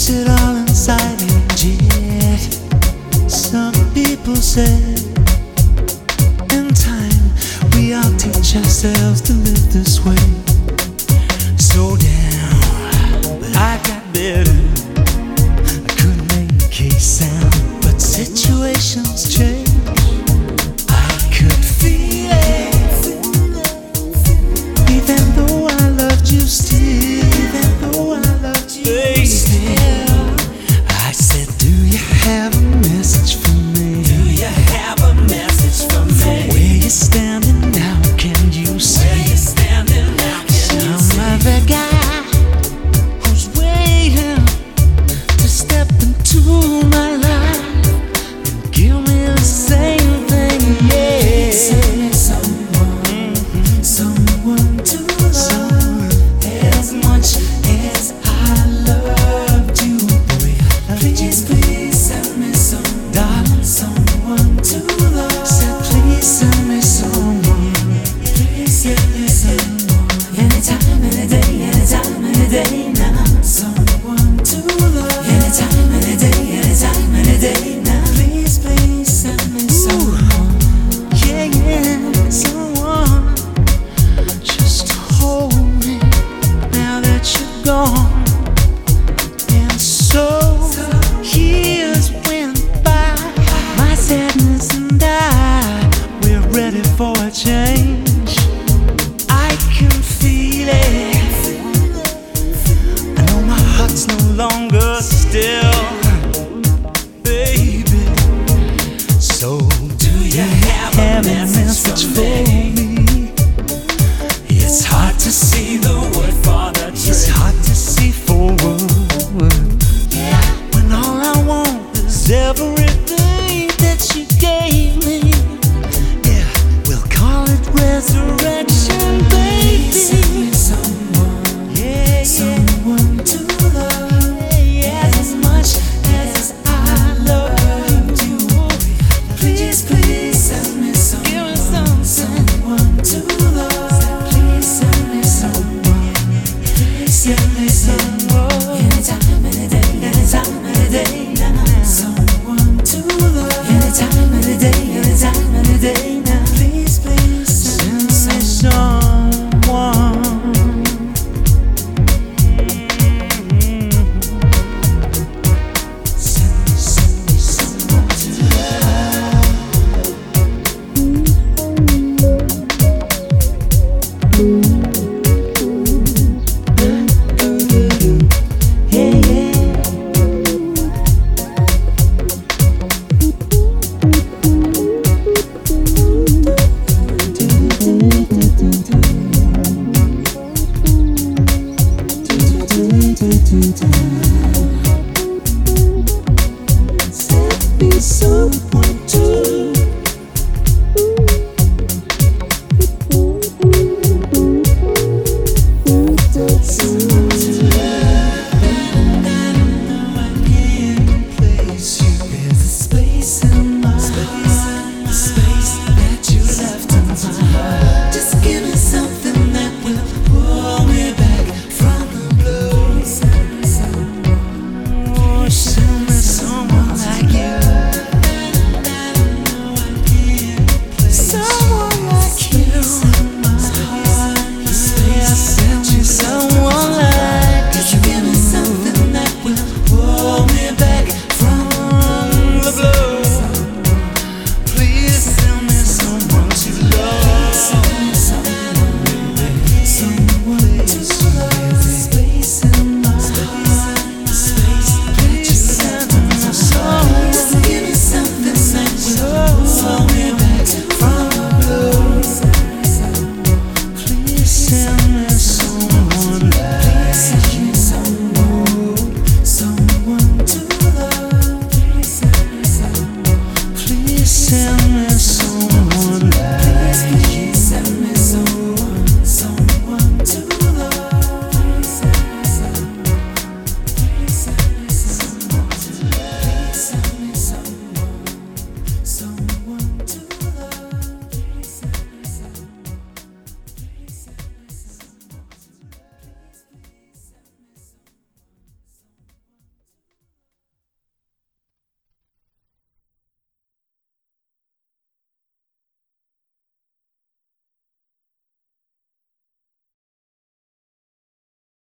it all inside and yet some people say in time we all teach ourselves to live this way. So down, but I got better. I couldn't make a sound, but situations change. I could feel it, even though I loved you still. Even though I loved you still, I said, do you have a message for me? Do you have a message for me? From where you're standing now, can you see? Where you're standing now, can you see? Some other guy who's waiting to step into my life and give me the same thing, yeah. Someone to love as much as I loved you, boy. Please, please send me some, darling, someone to love. Said, please send me someone. Please send me someone. Anytime, any day, anytime, any day now. Someone to love. Anytime, any day, anytime, any day now. Please, please send me someone. Yeah, yeah, someone just to hold me now that you're gone. And so years went by, my sadness and we're ready for a change. I can feel it. I know my heart's no longer still, baby. So do you have a message for me? It's hard to see the word for the truth. It's hard to see forward. Yeah. When all I want is everything that you gave me. Yeah, we'll call it resurrection, baby. Send me someone, yeah, someone to love, yeah, as much as I loved you. Please, please send me someone, someone to love. Please send me someone. Please send me someone. Anytime, any day, anytime, any day now. Someone to love. Anytime, any day, anytime, any day now. Please, please send me someone. Send me someone to love. Yeah, yeah. Send me someone to